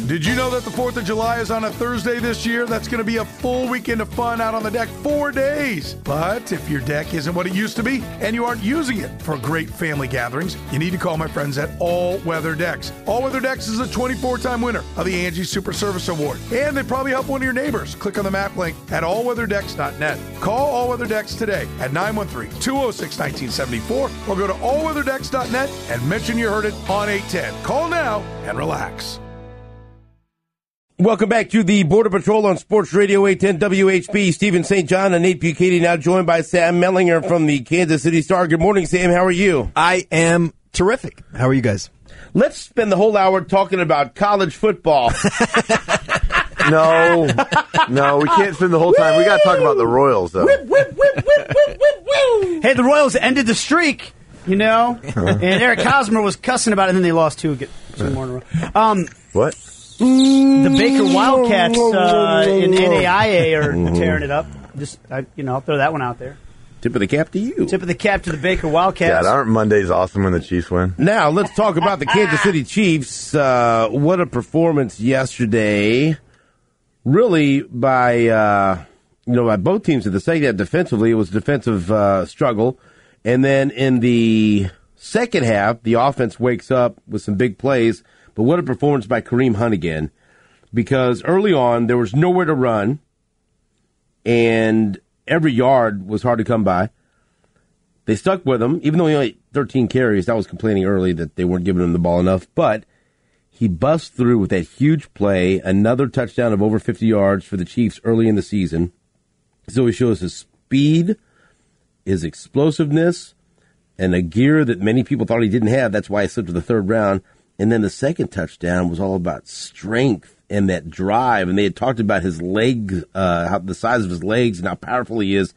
Did you know that the 4th of July is on a Thursday this year? That's going to be a full weekend of fun out on the deck, 4 days. But if your deck isn't what it used to be and you aren't using it for great family gatherings, you need to call my friends at All Weather Decks. All Weather Decks is a 24-time winner of the Angie Super Service Award. And they probably help one of your neighbors. Click on the map link at allweatherdecks.net. Call All Weather Decks today at 913-206-1974 or go to allweatherdecks.net and mention you heard it on 810. Call now and relax. Welcome back to the Border Patrol on Sports Radio 810 WHB. Stephen St. John and Nate Bukaty now joined by Sam Mellinger from the Kansas City Star. Good morning, Sam. How are you? I am terrific. How are you guys? Let's spend the whole hour talking about college football. No, we can't spend the whole time. We got to talk about the Royals, though. Hey, the Royals ended the streak, you know, and Eric Hosmer was cussing about it, and then they lost two more in a row. What? The Baker Wildcats in NAIA are tearing it up. I'll throw that one out there. Tip of the cap to you. Tip of the cap to the Baker Wildcats. Yeah, aren't Mondays awesome when the Chiefs win? Now, let's talk about the Kansas City Chiefs. What a performance yesterday. Really, by both teams in the second half defensively, it was a defensive struggle. And then in the second half, the offense wakes up with some big plays. But what a performance by Kareem Hunt again. Because early on, there was nowhere to run, and every yard was hard to come by. They stuck with him, even though he only had 13 carries. I was complaining early that they weren't giving him the ball enough. But he busts through with that huge play, another touchdown of over 50 yards for the Chiefs early in the season. So he shows his speed, his explosiveness, and a gear that many people thought he didn't have. That's why he slipped to the third round. And then the second touchdown was all about strength and that drive. And they had talked about his legs, how the size of his legs and how powerful he is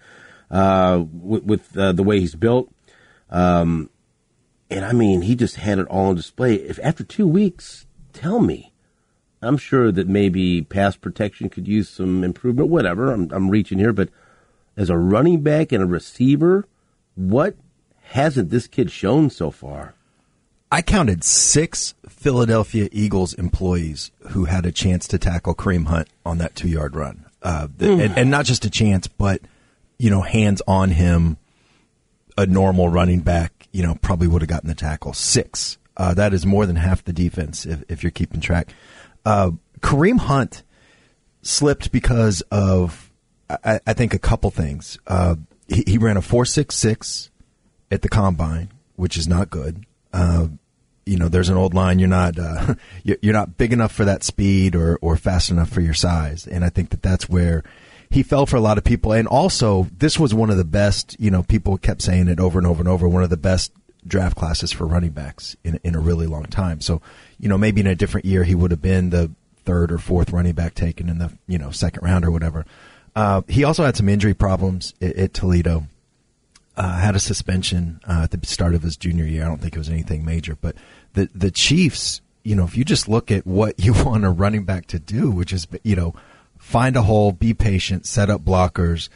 with the way he's built. And, I mean, he just had it all on display. If after 2 weeks, tell me. I'm sure that maybe pass protection could use some improvement, whatever. I'm reaching here. But as a running back and a receiver, what hasn't this kid shown so far? I counted 6 Philadelphia Eagles employees who had a chance to tackle Kareem Hunt on that 2-yard run. And not just a chance, but, hands on him, a normal running back, probably would have gotten the tackle. 6. That is more than half the defense if you're keeping track. Kareem Hunt slipped because of, I think, a couple things. He ran a 4.66 at the combine, which is not good. There's an old line. You're not big enough for that speed or fast enough for your size. And I think that's where he fell for a lot of people. And also, this was one of the best, people kept saying it over and over and over, one of the best draft classes for running backs in a really long time. So, maybe in a different year, he would have been the 3rd or 4th running back taken in the, 2nd round or whatever. He also had some injury problems at Toledo. Had a suspension at the start of his junior year. I don't think it was anything major. But the Chiefs, if you just look at what you want a running back to do, which is, find a hole, be patient, set up blockers,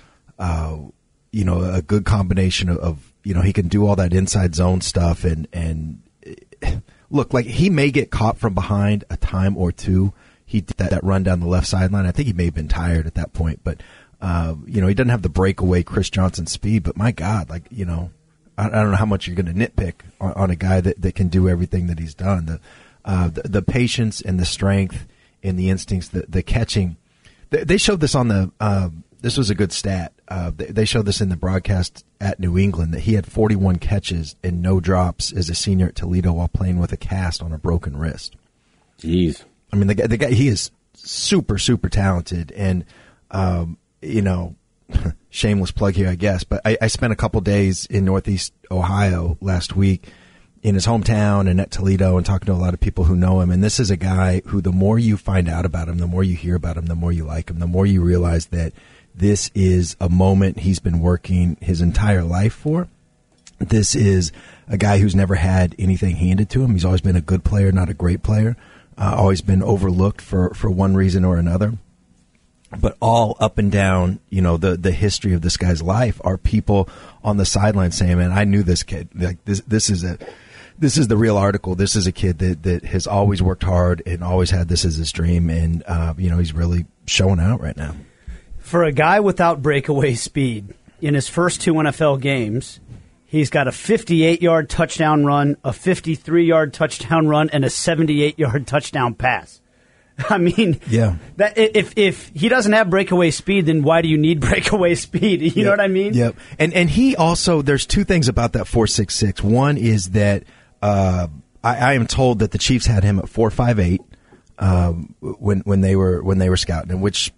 a good combination of he can do all that inside zone stuff. And look, like he may get caught from behind a time or two. He did that run down the left sideline. I think he may have been tired at that point, but he doesn't have the breakaway Chris Johnson speed, but my God, I don't know how much you're going to nitpick on a guy that can do everything that he's done. The patience and the strength and the instincts, the catching. They showed this on this was a good stat. They showed this in the broadcast at New England that he had 41 catches and no drops as a senior at Toledo while playing with a cast on a broken wrist. Jeez. I mean, the guy, he is super, super talented and, shameless plug here, I guess, but I spent a couple days in Northeast Ohio last week in his hometown and at Toledo and talking to a lot of people who know him. And this is a guy who the more you find out about him, the more you hear about him, the more you like him, the more you realize that this is a moment he's been working his entire life for. This is a guy who's never had anything handed to him. He's always been a good player, not a great player, always been overlooked for one reason or another. But all up and down, the history of this guy's life are people on the sideline saying, "Man, I knew this kid. Like this is this is the real article. This is a kid that has always worked hard and always had this as his dream, and he's really showing out right now. For a guy without breakaway speed, in his first 2 NFL games, he's got a 58-yard touchdown run, a 53-yard touchdown run, and a 78-yard touchdown pass. I mean, yeah. That if he doesn't have breakaway speed, then why do you need breakaway speed? You know what I mean? Yep. And he also, there's 2 things about that 4.66. One is that I am told that the Chiefs had him at 4.58 when they were scouting him, which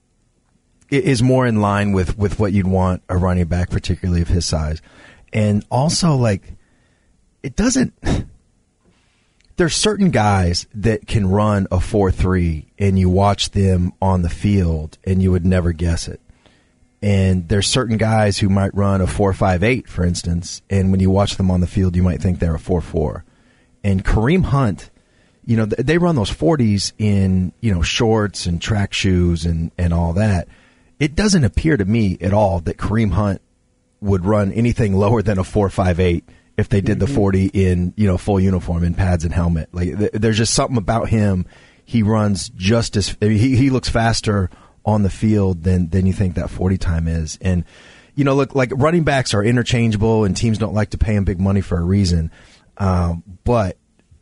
is more in line with what you'd want a running back, particularly of his size. And also, like, it doesn't. There's certain guys that can run a 4.3, and you watch them on the field, and you would never guess it. And there's certain guys who might run a 4.58, for instance, and when you watch them on the field, you might think they're a 4.4. And Kareem Hunt, they run those 40s in shorts and track shoes and all that. It doesn't appear to me at all that Kareem Hunt would run anything lower than a 4.58 if they did the 40 in full uniform in pads and helmet. Like there's just something about him. He runs just as he looks faster on the field than you think that 40 time is. And look, like running backs are interchangeable, and teams don't like to pay them big money for a reason. But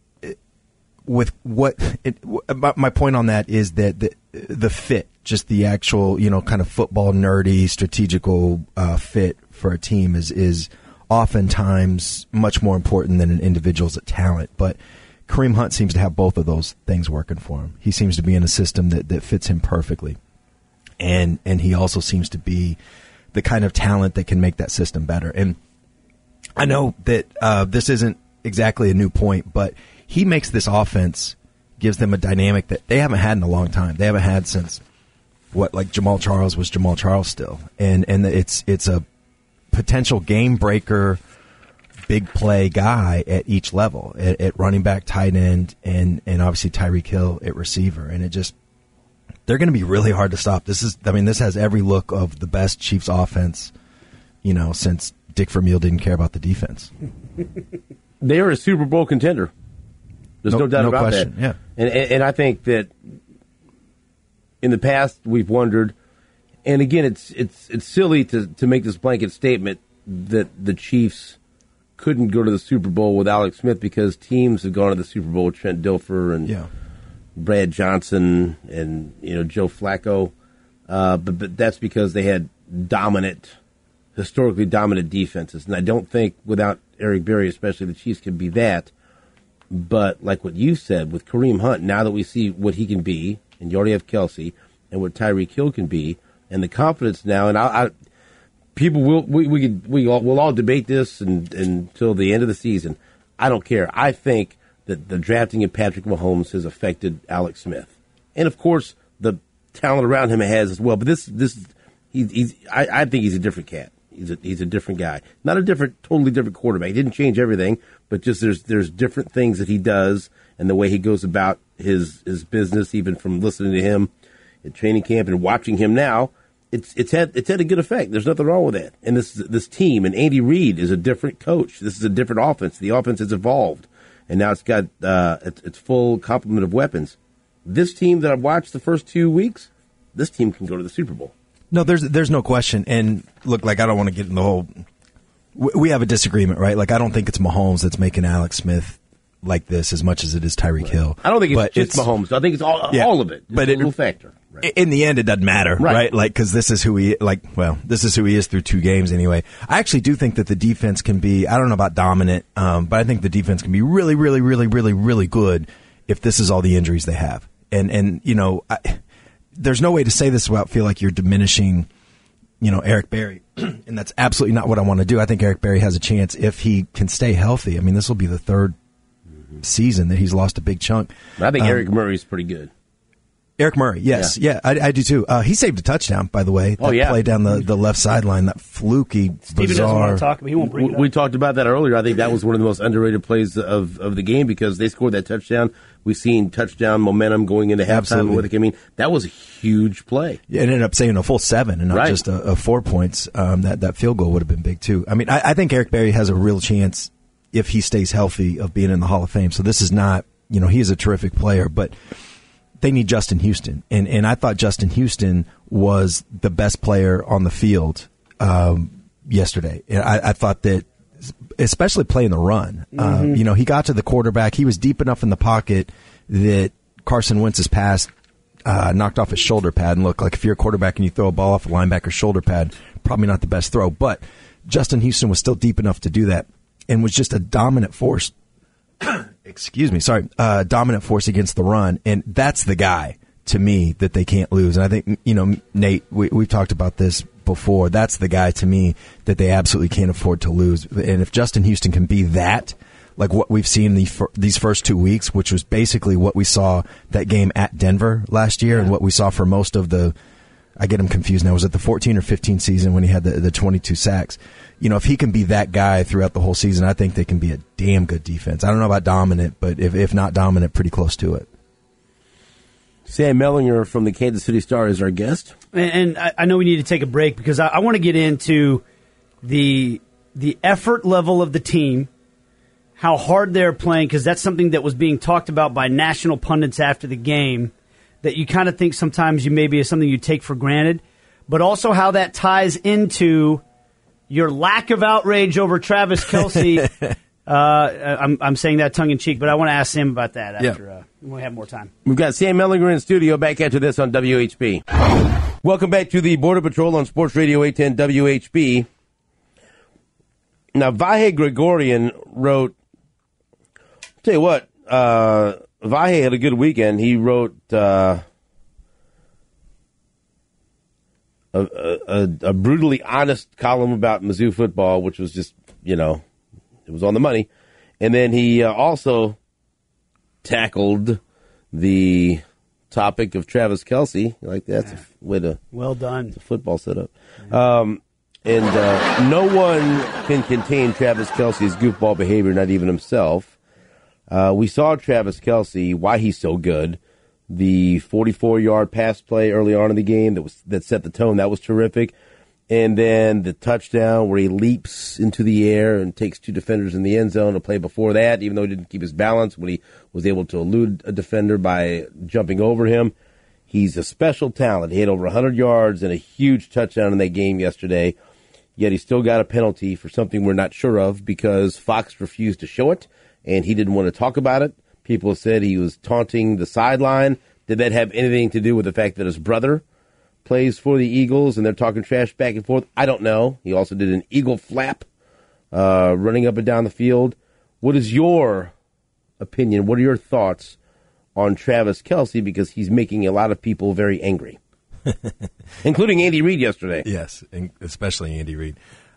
with my point on that is that the fit, just the actual kind of football nerdy strategical fit for a team is oftentimes much more important than an individual's talent. But Kareem Hunt seems to have both of those things working for him. He seems to be in a system that fits him perfectly. And he also seems to be the kind of talent that can make that system better. And I know that this isn't exactly a new point, but he makes this offense, gives them a dynamic that they haven't had in a long time. They haven't had since Jamal Charles was Jamal Charles still. And it's a potential game breaker, big play guy at each level, at running back, tight end, and obviously Tyreek Hill at receiver. And they're going to be really hard to stop. This has every look of the best Chiefs offense, since Dick Vermeil didn't care about the defense. They are a Super Bowl contender. There's no doubt about question. that. Yeah. And I think that in the past we've wondered, and again, it's silly to make this blanket statement that the Chiefs couldn't go to the Super Bowl with Alex Smith, because teams have gone to the Super Bowl with Trent Dilfer and Brad Johnson and Joe Flacco, but that's because they had historically dominant defenses, and I don't think without Eric Berry, especially, the Chiefs can be that. But like what you said with Kareem Hunt, now that we see what he can be, and you already have Kelsey, and what Tyreek Hill can be, and the confidence now, and people we'll all debate this until the end of the season. I don't care. I think that the drafting of Patrick Mahomes has affected Alex Smith, and of course the talent around him has as well. But I think he's a different cat. He's a different guy, not a totally different quarterback. He didn't change everything, but just there's different things that he does, and the way he goes about his business, even from listening to him at training camp and watching him now. It's had a good effect. There's nothing wrong with that. And this team, and Andy Reid is a different coach. This is a different offense. The offense has evolved, and now it's got its full complement of weapons. This team that I've watched the first 2 weeks, this team can go to the Super Bowl. No, there's no question. And look, like, I don't want to get in the whole. We have a disagreement, right? Like, I don't think it's Mahomes that's making Alex Smith like this as much as it is Tyreek Hill. I don't think it's just Mahomes. I think it's all of it. But a little factor. Right. In the end, it doesn't matter, right? Like, because this is who he is through 2 games anyway. I actually do think that the defense can be, I don't know about dominant, but I think the defense can be really, really, really, really, really good if this is all the injuries they have. And there's no way to say this without feel like you're diminishing, Eric Berry. And that's absolutely not what I want to do. I think Eric Berry has a chance if he can stay healthy. I mean, this will be the 3rd season that he's lost a big chunk. I think Eric Murray's pretty good. Eric Murray, yes. Yeah, I do too. He saved a touchdown, by the way. That play down the left sideline, that fluky, Steven bizarre. doesn't want to talk, but he won't bring it up. We talked about that earlier. I think that was one of the most underrated plays of the game, because they scored that touchdown. We've seen touchdown momentum going into halftime. I mean, that was a huge play. Yeah, it ended up saving a full 7 and not just 4 points. That field goal would have been big too. I mean, I think Eric Berry has a real chance if he stays healthy, of being in the Hall of Fame. So this is not, he is a terrific player, but they need Justin Houston. And I thought Justin Houston was the best player on the field yesterday. I thought that, especially playing the run, he got to the quarterback. He was deep enough in the pocket that Carson Wentz's pass knocked off his shoulder pad. And look, like if you're a quarterback and you throw a ball off a linebacker's shoulder pad, probably not the best throw. But Justin Houston was still deep enough to do that and was just a dominant force. Dominant force against the run. And that's the guy, to me, that they can't lose. And I think, Nate, we've talked about this before. That's the guy, to me, that they absolutely can't afford to lose. And if Justin Houston can be that, like what we've seen these first 2 weeks, which was basically what we saw that game at Denver last year and what we saw for most of I get him confused now. Was it the 14 or 15 season when he had the 22 sacks? If he can be that guy throughout the whole season, I think they can be a damn good defense. I don't know about dominant, but if not dominant, pretty close to it. Sam Mellinger from the Kansas City Star is our guest. And I know we need to take a break because I want to get into the effort level of the team, how hard they're playing, because that's something that was being talked about by national pundits after the game that you kind of think sometimes maybe is something you take for granted, but also how that ties into your lack of outrage over Travis Kelce. I'm saying that tongue-in-cheek, but I want to ask Sam about that after when we have more time. We've got Sam Mellinger in studio. Back after this on WHB. Welcome back to the Border Patrol on Sports Radio 810 WHB. Now, Vahe Gregorian wrote, I'll tell you what, Vahe had a good weekend. He wrote a brutally honest column about Mizzou football, which was just, it was on the money. And then he also tackled the topic of Travis Kelce. Like, that's a way to... Well done. It's a football setup. No one can contain Travis Kelce's goofball behavior, not even himself. We saw Travis Kelce, why he's so good. The 44-yard pass play early on in the game that set the tone, that was terrific. And then the touchdown where he leaps into the air and takes two defenders in the end zone. A play before that, even though he didn't keep his balance, when he was able to elude a defender by jumping over him. He's a special talent. He had over 100 yards and a huge touchdown in that game yesterday. Yet he still got a penalty for something we're not sure of because Fox refused to show it, and he didn't want to talk about it. People said he was taunting the sideline. Did that have anything to do with the fact that his brother plays for the Eagles and they're talking trash back and forth? I don't know. He also did an eagle flap running up and down the field. What is your opinion? What are your thoughts on Travis Kelce? Because he's making a lot of people very angry, including Andy Reid yesterday. Yes, especially Andy Reid.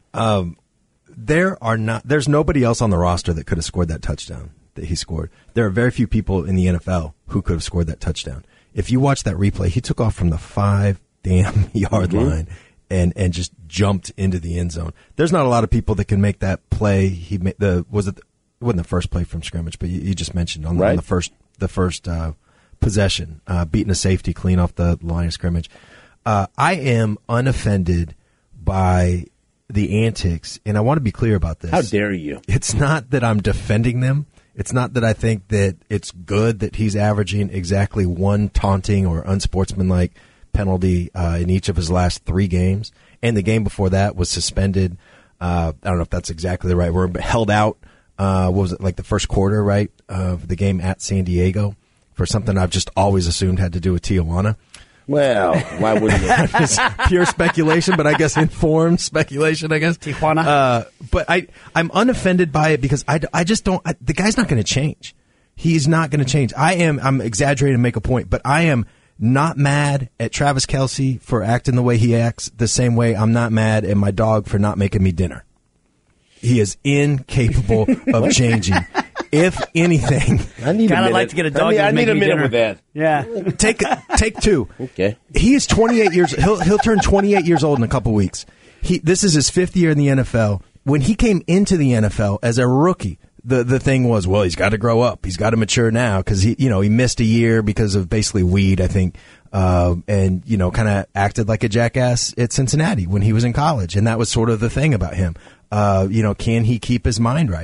There's nobody else on the roster that could have scored that touchdown that he scored. There are very few people in the NFL who could have scored that touchdown. If you watch that replay, he took off from the 5-yard line and just jumped into the end zone. There's not a lot of people that can make that play. He made it wasn't the first play from scrimmage, but you just mentioned on the first possession, beating a safety clean off the line of scrimmage. I am unoffended by the antics, and I want to be clear about this. How dare you? It's not that I'm defending them. It's not that I think that it's good that he's averaging exactly one taunting or unsportsmanlike penalty in each of his last 3 games. And the game before that was suspended. I don't know if that's exactly the right word, but held out. What was it, like the first quarter, right, of the game at San Diego for something I've just always assumed had to do with Tijuana. Well, why wouldn't it? It's pure speculation, but I guess informed speculation, I guess. Tijuana. But I'm unoffended by it because I just don't, the guy's not going to change. He's not going to change. I'm exaggerating to make a point, but I am not mad at Travis Kelce for acting the way he acts the same way I'm not mad at my dog for not making me dinner. He is incapable of changing. If anything, I need I'd like to get a dog. I need a minute dinner. with that. Yeah, take 2. Okay, he is 28 years. He'll turn 28 years old in a couple weeks. This is his 5th year in the NFL. When he came into the NFL as a rookie, the thing was, well, he's got to grow up. He's got to mature now because he missed a year because of basically weed, I think, and kind of acted like a jackass at Cincinnati when he was in college, and that was sort of the thing about him. Can he keep his mind right?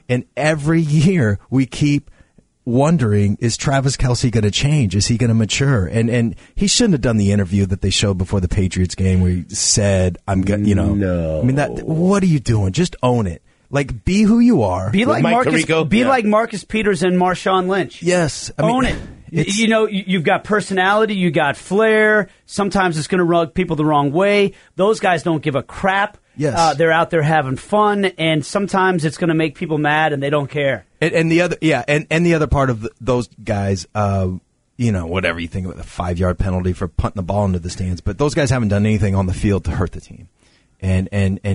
And every year we keep wondering, is Travis Kelce going to change? Is he going to mature? And he shouldn't have done the interview that they showed before the Patriots game where he said, I'm going to, No. I mean, what are you doing? Just own it. Like, be who you are. Be like Mike Marcus. Tirico? Be Yeah. like Marcus Peters and Marshawn Lynch. Yes. Own it. You've got personality, you got flair. Sometimes it's going to rub people the wrong way. Those guys don't give a crap. Yes. They're out there having fun, and sometimes it's going to make people mad, and they don't care. And the other, and the other part of those guys, whatever you think of it, a 5-yard penalty for punting the ball into the stands, but those guys haven't done anything on the field to hurt the team. And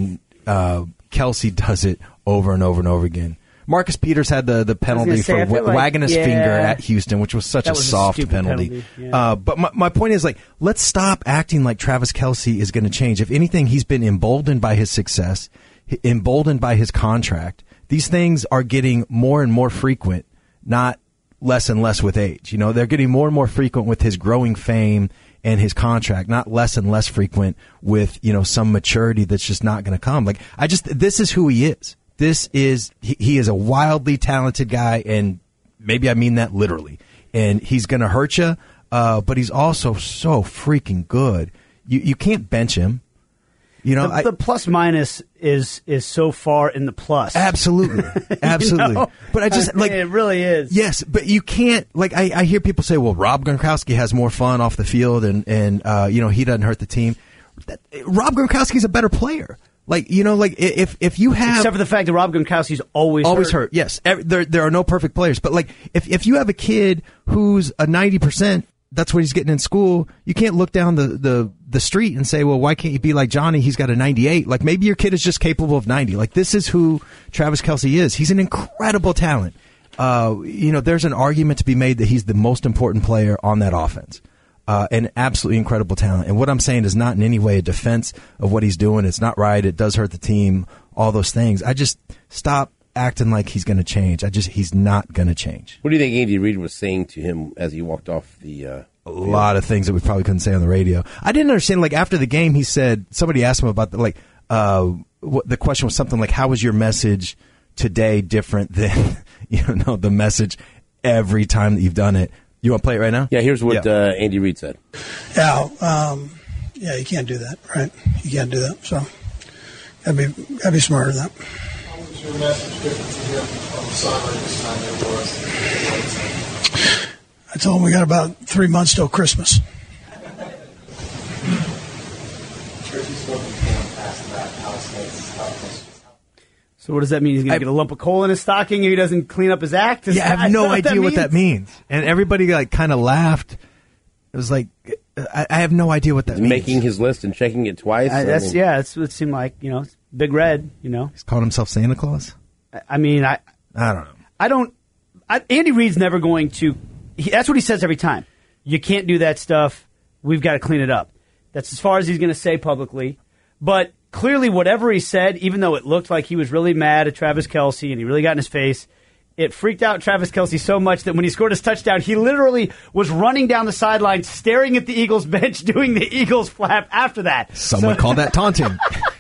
Kelce does it over and over and over again. Marcus Peters had the penalty for wagging his finger at Houston, which was such a soft penalty. Yeah. But my point is, like, let's stop acting like Travis Kelce is going to change. If anything, he's been emboldened by his success, emboldened by his contract. These things are getting more and more frequent, not less and less with age. They're getting more and more frequent with his growing fame and his contract, not less and less frequent with, some maturity that's just not going to come. Like, this is who he is. He is a wildly talented guy, and maybe I mean that literally. And he's going to hurt you, but he's also so freaking good. You can't bench him. The plus minus is so far in the plus. Absolutely. Absolutely. But I just it really is. Yes, but you can't, I hear people say, well, Rob Gronkowski has more fun off the field and he doesn't hurt the team. Rob Gronkowski's a better player. If you have, except for the fact that Rob Gronkowski's always hurt. Yes, there are no perfect players, but if you have a kid who's a 90%, that's what he's getting in school. You can't look down the street and say, well, why can't you be like Johnny? He's got a 98. Like, maybe your kid is just capable of 90. Like, this is who Travis Kelce is. He's an incredible talent. There's an argument to be made that he's the most important player on that offense. An absolutely incredible talent. And what I'm saying is not in any way a defense of what he's doing. It's not right. It does hurt the team, all those things. I just stop acting like he's going to change. He's not going to change. What do you think Andy Reid was saying to him as he walked off the a lot of things that we probably couldn't say on the radio. I didn't understand, after the game, he said, somebody asked him about the question was something like, how was your message today different than, the message every time that you've done it? You want to play it right now? Yeah, here's what Andy Reid said. Yeah, you can't do that, right? You can't do that. So, gotta be smarter than that. How was your message different to him on the sideline this time than it was? I told him we got about 3 months till Christmas. So what does that mean? He's going to get a lump of coal in his stocking if he doesn't clean up his act? I have no idea what that means. And everybody kind of laughed. It was like, I have no idea what that means. Making his list and checking it twice. It seemed like, Big Red, He's calling himself Santa Claus? I mean, I don't know. Andy Reid's never going to, that's what he says every time. You can't do that stuff. We've got to clean it up. That's as far as he's going to say publicly. But clearly, whatever he said, even though it looked like he was really mad at Travis Kelce and he really got in his face, it freaked out Travis Kelce so much that when he scored his touchdown, he literally was running down the sideline, staring at the Eagles bench, doing the Eagles flap after that. Someone called that taunting.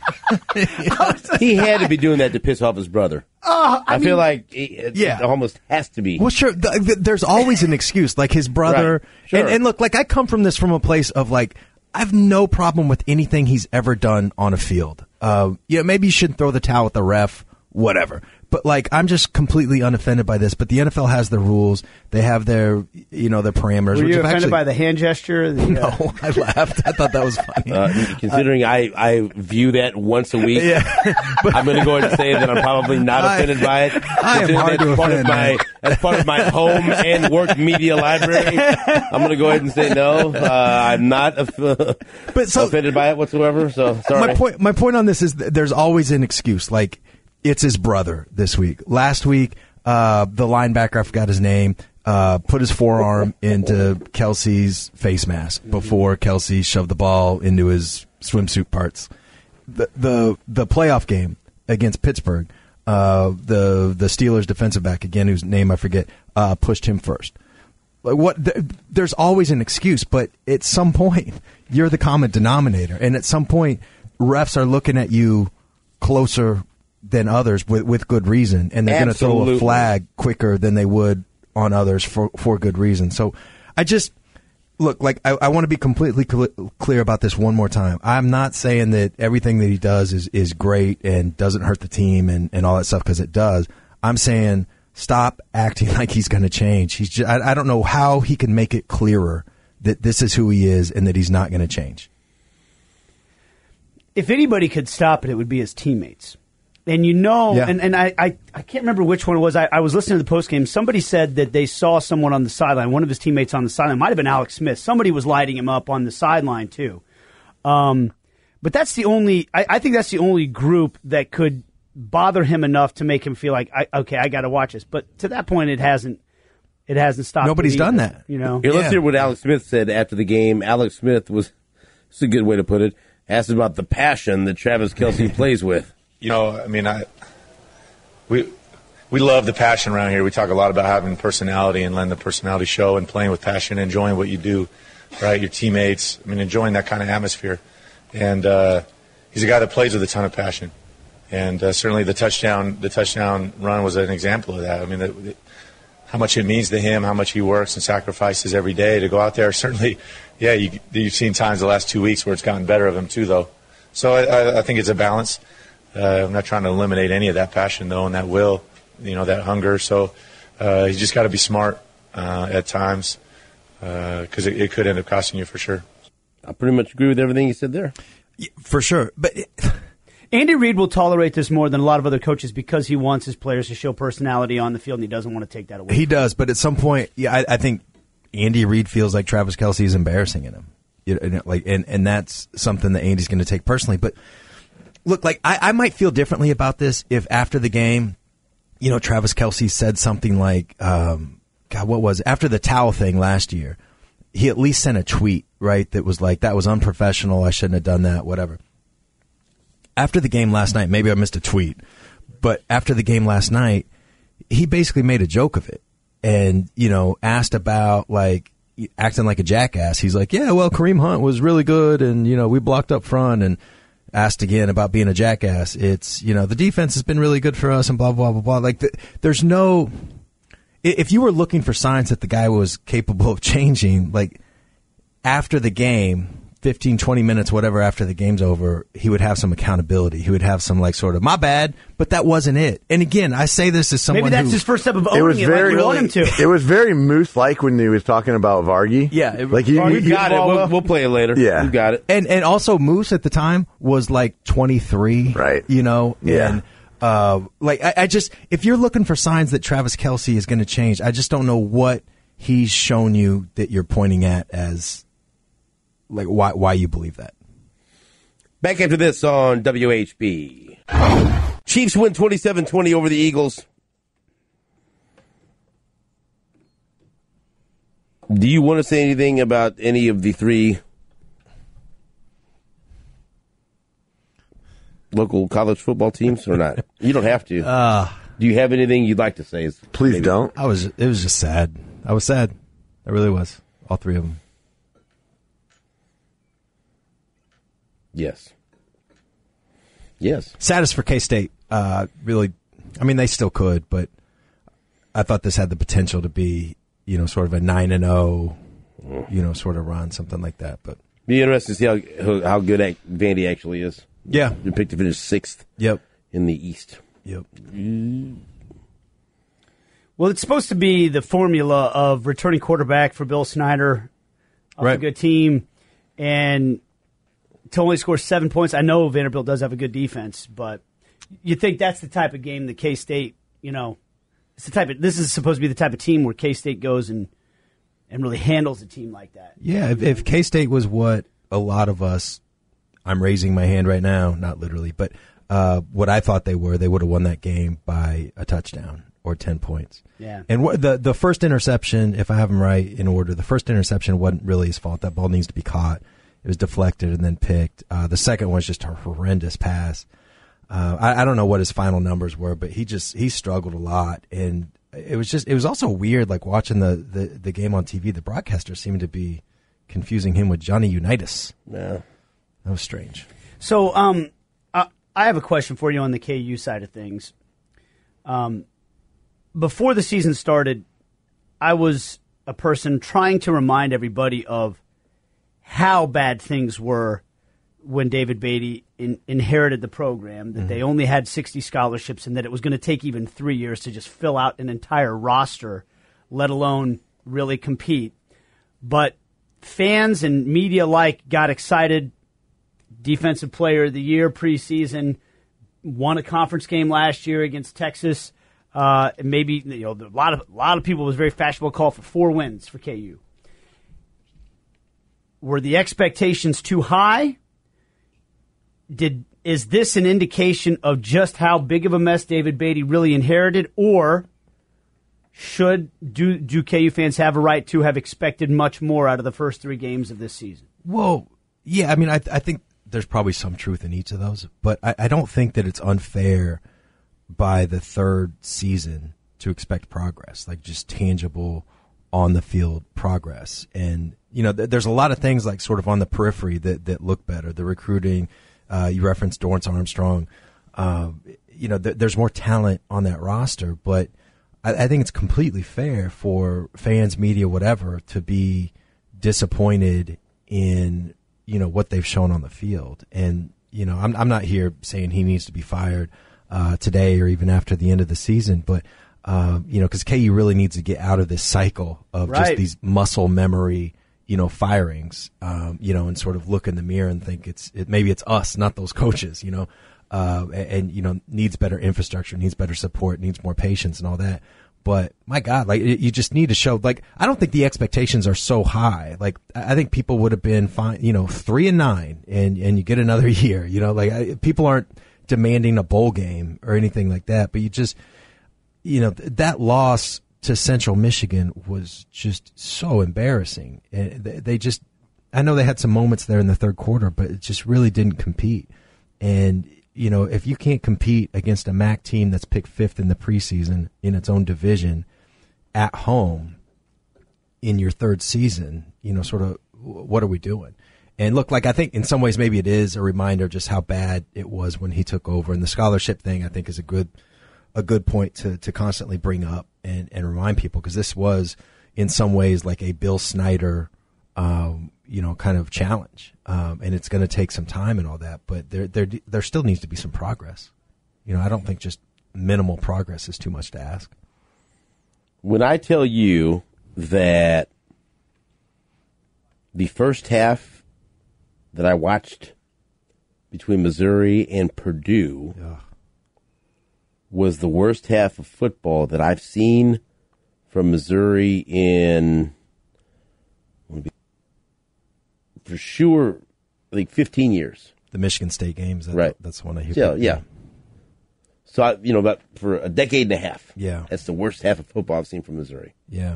He had to be doing that to piss off his brother. I feel like it almost has to be. Well, sure. There's always an excuse, like his brother. Right. Sure. And look, I come from this from a place of I have no problem with anything he's ever done on a field. Maybe you shouldn't throw the towel at the ref, whatever. But I'm just completely unoffended by this. But the NFL has their rules. They have their, their parameters. Were you offended by the hand gesture? No, I laughed. I thought that was funny. Considering I view that once a week, I'm going to go ahead and say that I'm probably not offended by it. I am hard to offend. As part of my home and work media library, I'm going to go ahead and say no. I'm not offended by it whatsoever. So sorry. My point on this is there's always an excuse. It's his brother this week. Last week, the linebacker, I forgot his name, put his forearm into Kelce's face mask before Kelce shoved the ball into his swimsuit parts. The playoff game against Pittsburgh, the Steelers defensive back, again, whose name I forget, pushed him first. There's always an excuse, but at some point, you're the common denominator. And at some point, refs are looking at you closer than others with good reason, and they're going to throw a flag quicker than they would on others for good reason. So I just look like I want to be completely clear about this one more time. I'm not saying that everything that he does is great and doesn't hurt the team and all that stuff, because it does. I'm saying stop acting like he's going to change. I don't know how he can make it clearer that this is who he is and that he's not going to change. If anybody could stop it, it would be his teammates. And and I can't remember which one it was. I was listening to the postgame. Somebody said that they saw someone on the sideline, one of his teammates on the sideline. Might have been Alex Smith. Somebody was lighting him up on the sideline, too. But that's the only, I think that's the only group that could bother him enough to make him feel like, I got to watch this. But to that point, it hasn't stopped. Nobody's done that. Here, let's hear what Alex Smith said after the game. Alex Smith it's a good way to put it, asked about the passion that Travis Kelce plays with. We love the passion around here. We talk a lot about having personality and letting the personality show and playing with passion, enjoying what you do, right? Your teammates, enjoying that kind of atmosphere. And he's a guy that plays with a ton of passion. And certainly the touchdown run was an example of that. How much it means to him, how much he works and sacrifices every day to go out there. Certainly, you've seen times the last 2 weeks where it's gotten better of him too, though. So I think it's a balance. I'm not trying to eliminate any of that passion, though, and that will, that hunger. So you just got to be smart at times, because it could end up costing you for sure. I pretty much agree with everything you said there. Yeah, for sure. But Andy Reid will tolerate this more than a lot of other coaches because he wants his players to show personality on the field, and he doesn't want to take that away. He does, but at some point, I think Andy Reid feels like Travis Kelce is embarrassing him. And that's something that Andy's going to take personally. But look, I might feel differently about this if after the game, Travis Kelce said something like, what was it? After the towel thing last year, he at least sent a tweet, right? That was like, that was unprofessional. I shouldn't have done that, whatever. After the game last night, maybe I missed a tweet, but after the game last night, he basically made a joke of it and, asked about acting like a jackass. He's like, yeah, well, Kareem Hunt was really good and, we blocked up front, and asked again about being a jackass. It's, the defense has been really good for us and blah, blah, blah, blah. There's no, if you were looking for signs that the guy was capable of changing, after the game, 15, 20 minutes, whatever, after the game's over, he would have some accountability. He would have some sort of, my bad, but that wasn't it. And again, I say this as someone maybe that's his first step of owning it like we want him to. It was very Moose-like when he was talking about Vargy. Yeah. We've got it. We'll play it later. Yeah. We've got it. And also Moose at the time was 23. Right. Yeah. And I just, if you're looking for signs that Travis Kelce is going to change, I just don't know what he's shown you that you're pointing at as why you believe that. Back after this on WHB. Chiefs win 27-20 over the Eagles. Do you want to say anything about any of the three local college football teams or not? You don't have to. Do you have anything you'd like to say? Please don't. It was just sad. I was sad. I really was. All three of them. Yes. Saddest for K-State. Really, they still could, but I thought this had the potential to be, sort of a 9-0, sort of run, something like that. But be interesting to see how good Vandy actually is. Yeah. They picked to finish 6th. Yep. In the East. Yep. Well, it's supposed to be the formula of returning quarterback for Bill Snyder, a good team, and to only score 7 points. I know Vanderbilt does have a good defense, but you think that's the type of game that K-State, it's this is supposed to be the type of team where K-State goes and really handles a team like that. Yeah, if K-State was what a lot of us, I'm raising my hand right now, not literally, but what I thought they would have won that game by a touchdown or 10 points. Yeah. And the first interception, if I have them right in order, the first interception wasn't really his fault. That ball needs to be caught. It was deflected and then picked. The second one was just a horrendous pass. I don't know what his final numbers were, but he struggled a lot. And it was also weird, watching the game on TV. The broadcaster seemed to be confusing him with Johnny Unitas. Yeah. That was strange. So, I have a question for you on the KU side of things. Before the season started, I was a person trying to remind everybody of how bad things were when David Beatty inherited the program, that they only had 60 scholarships and that it was going to take even 3 years to just fill out an entire roster, let alone really compete. But fans and media alike got excited. Defensive Player of the Year preseason, won a conference game last year against Texas. Maybe a lot of people, was very fashionable call for 4 wins for KU. Were the expectations too high? Is this an indication of just how big of a mess David Beatty really inherited, or do KU fans have a right to have expected much more out of the first 3 games of this season? Well, yeah, I mean, I think there's probably some truth in each of those, but I don't think that it's unfair by the 3rd season to expect progress, like just tangible on the field progress. And, there's a lot of things like sort of on the periphery that look better. The recruiting, you referenced Dorrance Armstrong, there's more talent on that roster, but I think it's completely fair for fans, media, whatever, to be disappointed in, what they've shown on the field. And, I'm not here saying he needs to be fired today or even after the end of the season, but, because KU really needs to get out of this cycle of just these muscle memory, firings, and sort of look in the mirror and think maybe it's us, not those coaches, and needs better infrastructure, needs better support, needs more patience and all that. But my God, like you just need to show, like, I don't think the expectations are so high. Like, I think people would have been fine, 3-9 and you get another year, people aren't demanding a bowl game or anything like that, but you just, that loss to Central Michigan was just so embarrassing. And they just, I know they had some moments there in the 3rd quarter, but it just really didn't compete. And, if you can't compete against a MAC team that's picked 5th in the preseason in its own division at home in your 3rd season, sort of what are we doing? And look, like, I think in some ways maybe it is a reminder just how bad it was when he took over. And the scholarship thing, I think, is a good point to constantly bring up and remind people, because this was in some ways like a Bill Snyder, kind of challenge. And it's going to take some time and all that, but there still needs to be some progress. I don't think just minimal progress is too much to ask. When I tell you that the first half that I watched between Missouri and Purdue was the worst half of football that I've seen from Missouri in, for sure, like 15 years. The Michigan State games, right? That's the one I hear. Yeah. So about for a decade and a half. Yeah, that's the worst half of football I've seen from Missouri. Yeah.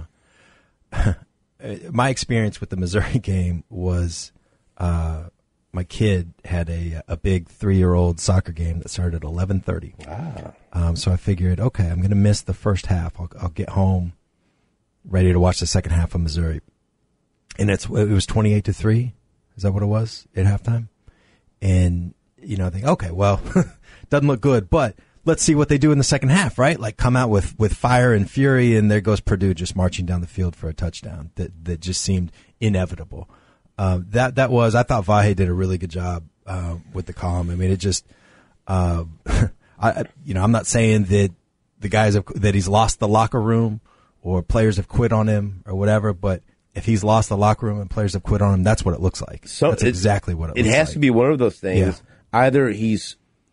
My experience with the Missouri game was, my kid had a big 3-year-old soccer game that started at 11:30. Wow. So I figured, okay, I'm going to miss the first half. I'll get home ready to watch the second half of Missouri. And it was 28-3. Is that what it was at halftime? And, I think, okay, well, doesn't look good, but let's see what they do in the second half, right? Like, come out with fire and fury, and there goes Purdue just marching down the field for a touchdown that just seemed inevitable. I thought Vahe did a really good job with the calm. I mean, it just, I'm not saying that the guys that he's lost the locker room or players have quit on him or whatever, but if he's lost the locker room and players have quit on him, that's what it looks like. So that's exactly what it looks like. It has to be one of those things. Yeah. Either he's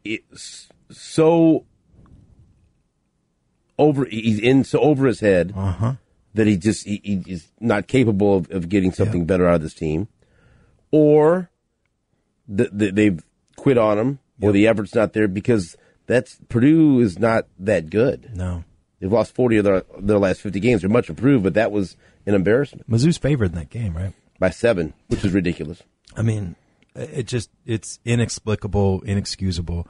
so over his head that he's not capable of getting something better out of this team, or they've quit on him, or the effort's not there, because Purdue is not that good. No. They've lost 40 of their last 50 games. They're much improved, but that was an embarrassment. Mizzou's favored in that game, right? By 7, which is ridiculous. I mean, it's inexplicable, inexcusable.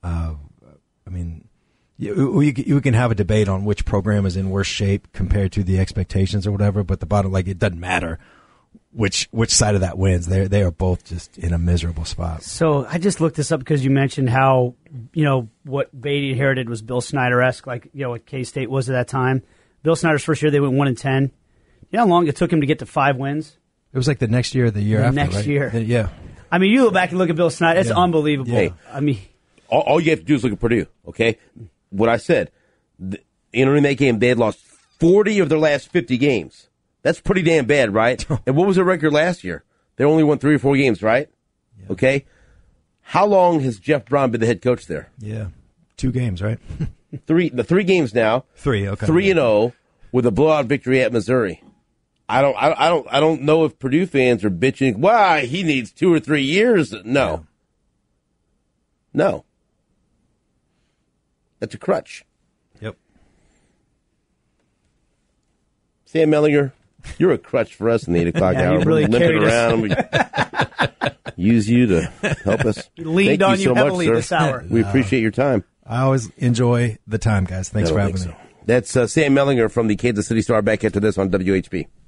We can have a debate on which program is in worse shape compared to the expectations or whatever, but the bottom, like, it doesn't matter which side of that wins. They are both just in a miserable spot. So I just looked this up because you mentioned how, what Beatty inherited was Bill Snyder-esque, like, what K-State was at that time. Bill Snyder's first year, they went 1-10. You know how long it took him to get to 5 wins? It was like the next year or the year after, next right? year. Yeah. I mean, you go back and look at Bill Snyder. It's unbelievable. Hey. I mean, All you have to do is look at Purdue, okay? What I said, in that game, they had lost 40 of their last 50 games. That's pretty damn bad, right? And what was their record last year? They only won 3 or 4 games, right? Yeah. Okay? How long has Jeff Brown been the head coach there? Yeah. 2 games, right? 3 games now. 3, okay. 3-0 with a blowout victory at Missouri. I don't know if Purdue fans are bitching, why, he needs 2 or 3 years. No. No. That's a crutch. Yep. Sam Mellinger, you're a crutch for us in the 8 o'clock hour. You really carried around. We use you to help us. Leaned on you heavily this hour. We appreciate your time. I always enjoy the time, guys. Thanks for having me. That's Sam Mellinger from the Kansas City Star, back after this on WHB.